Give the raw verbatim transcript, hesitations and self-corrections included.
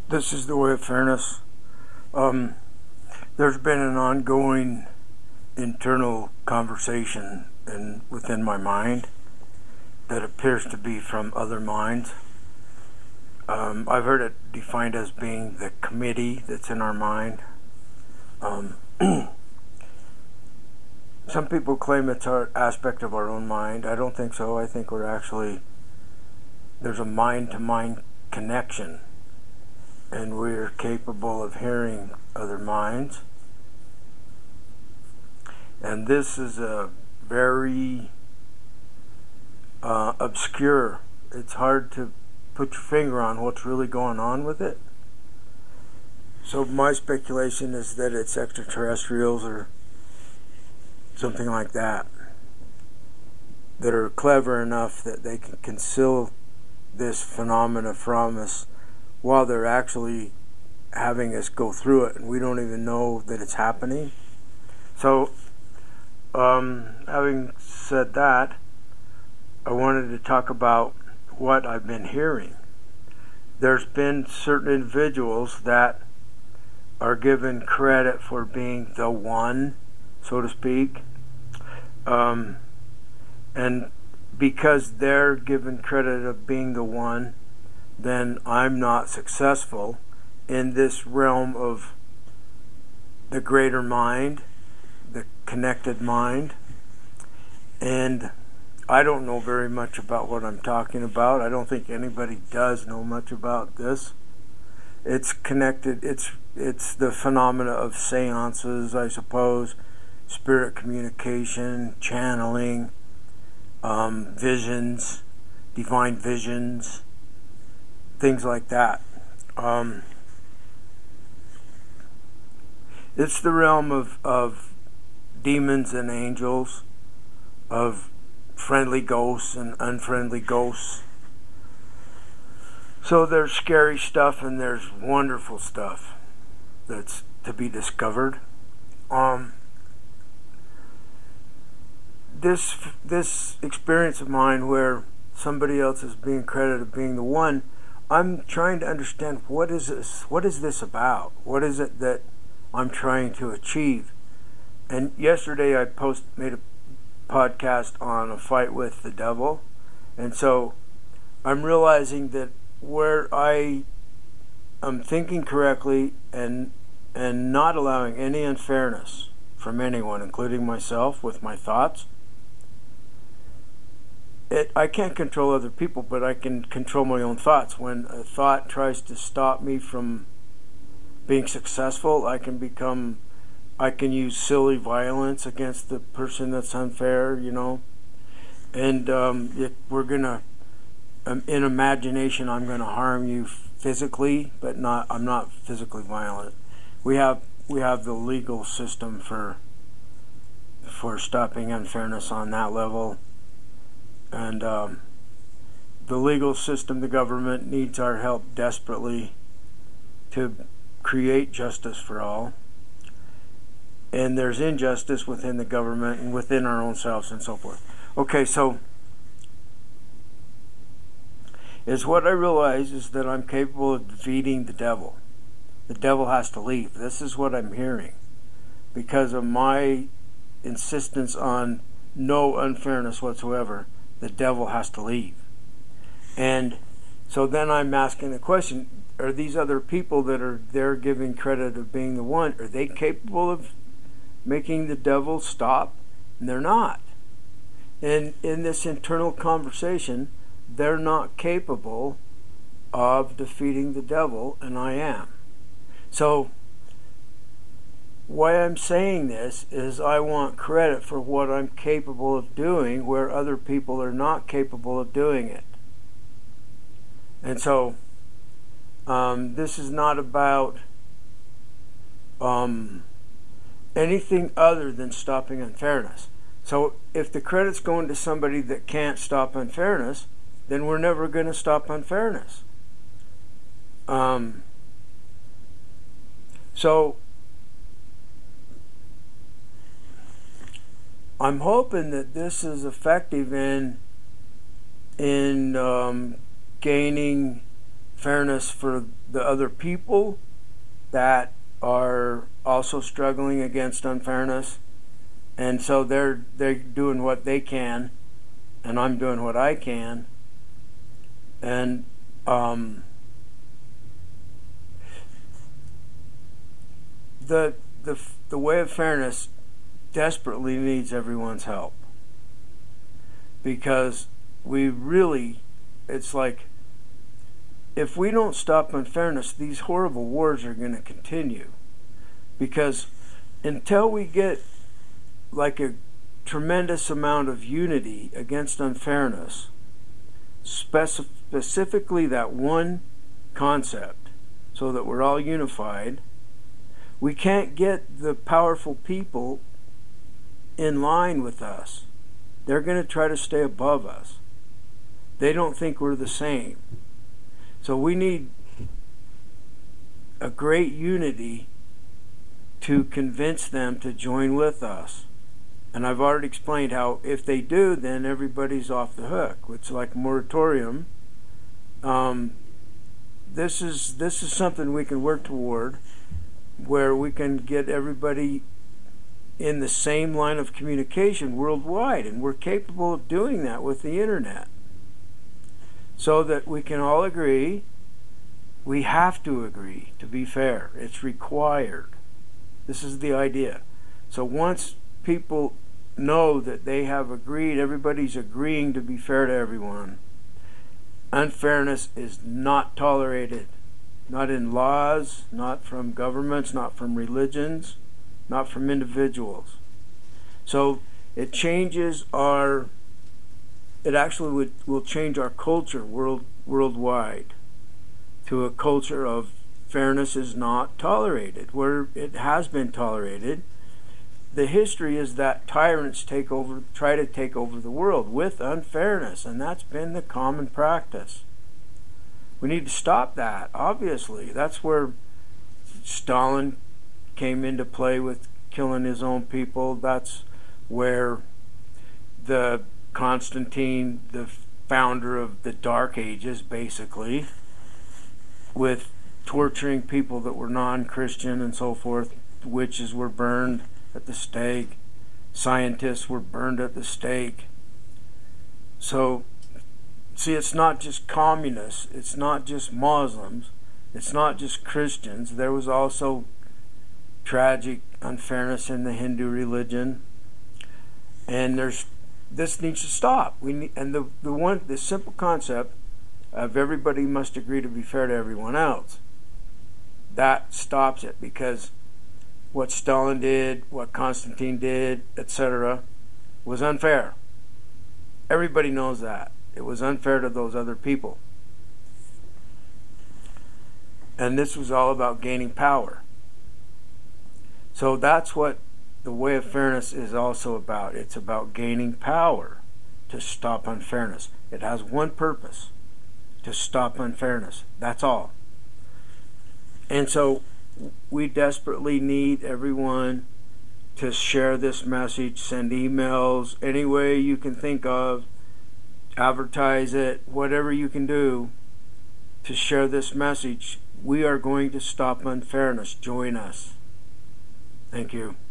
This is the way of fairness. Um, there's been an ongoing internal conversation in, within my mind that appears to be from other minds. Um, I've heard it defined as being the committee that's in our mind. Um, some people claim it's our aspect of our own mind. I don't think so. I think we're actually, there's a mind-to-mind connection, and we're capable of hearing other minds. And this is a very uh, obscure, it's hard to put your finger on what's really going on with it. So my speculation is that it's extraterrestrials or something like that that are clever enough that they can conceal this phenomena from us while they're actually having us go through it, and we don't even know that it's happening. So, um, having said that, I wanted to talk about what I've been hearing. There's been certain individuals that are given credit for being the one, so to speak, um, and because they're given credit of being the one, then I'm not successful in this realm of the greater mind, the connected mind. And I don't know very much about what I'm talking about. I don't think anybody does know much about this. It's connected, it's it's the phenomena of seances, I suppose, spirit communication, channeling, um, visions, divine visions, things like that. Um, it's the realm of, of demons and angels, of friendly ghosts and unfriendly ghosts. So there's scary stuff and there's wonderful stuff that's to be discovered. Um, this this experience of mine where somebody else is being credited of being the one, I'm trying to understand what is this? What is this about? What is it that I'm trying to achieve? And yesterday I post made a podcast on a fight with the devil, and so I'm realizing that where I am thinking correctly and and not allowing any unfairness from anyone, including myself, with my thoughts. It, I can't control other people, but I can control my own thoughts. When a thought tries to stop me from being successful, I can become, I can use silly violence against the person that's unfair, you know. And um, it, we're gonna, um, in imagination, I'm gonna harm you physically, but not. I'm not physically violent. We have we have the legal system for for stopping unfairness on that level. And um, the legal system, the government, needs our help desperately to create justice for all. And there's injustice within the government and within our own selves and so forth. Okay, so is what I realize is that I'm capable of defeating the devil. The devil has to leave. This is what I'm hearing. Because of my insistence on no unfairness whatsoever, the devil has to leave. And so then I'm asking the question, are these other people that are there giving credit of being the one, are they capable of making the devil stop? And they're not. And in this internal conversation, they're not capable of defeating the devil, and I am. So why I'm saying this is I want credit for what I'm capable of doing where other people are not capable of doing it. And so um, this is not about um, anything other than stopping unfairness. So if the credit's going to somebody that can't stop unfairness, then we're never going to stop unfairness. Um, so I'm hoping that this is effective in in um, gaining fairness for the other people that are also struggling against unfairness. And so they're they're doing what they can, and I'm doing what I can. And um, the the the way of fairness desperately needs everyone's help, because we really, it's like, if we don't stop unfairness, these horrible wars are going to continue. Because until we get like a tremendous amount of unity against unfairness, speci- specifically that one concept, so that we're all unified, we can't get the powerful people in line with us. They're going to try to stay above us. They don't think we're the same. So we need a great unity to convince them to join with us. And I've already explained how if they do, then everybody's off the hook. It's like moratorium. Um, this is this is something we can work toward, where we can get everybody in the same line of communication worldwide, and we're capable of doing that with the internet. So that we can all agree, we have to agree to be fair. It's required. This is the idea. So once people know that they have agreed, everybody's agreeing to be fair to everyone, unfairness is not tolerated. Not in laws, not from governments, not from religions, not from individuals. So it changes our, it actually would, will change our culture world worldwide to a culture of fairness is not tolerated, where it has been tolerated. The history is that tyrants take over, try to take over the world with unfairness, and that's been the common practice. We need to stop that, obviously. That's where Stalin came into play with killing his own people. That's where the Constantine, the founder of the Dark Ages, basically, with torturing people that were non-Christian and so forth. Witches were burned at the stake. Scientists were burned at the stake. So, see, it's not just communists. It's not just Muslims. It's not just Christians. There was also tragic unfairness in the Hindu religion. And there's this needs to stop. We need, and the the one the simple concept of everybody must agree to be fair to everyone else, that stops it, because what Stalin did, what Constantine did, et cetera, was unfair. Everybody knows that. It was unfair to those other people. And this was all about gaining power. So that's what the way of fairness is also about. It's about gaining power to stop unfairness. It has one purpose: to stop unfairness. That's all. And so we desperately need everyone to share this message, send emails, any way you can think of, advertise it, whatever you can do to share this message. We are going to stop unfairness. Join us. Thank you.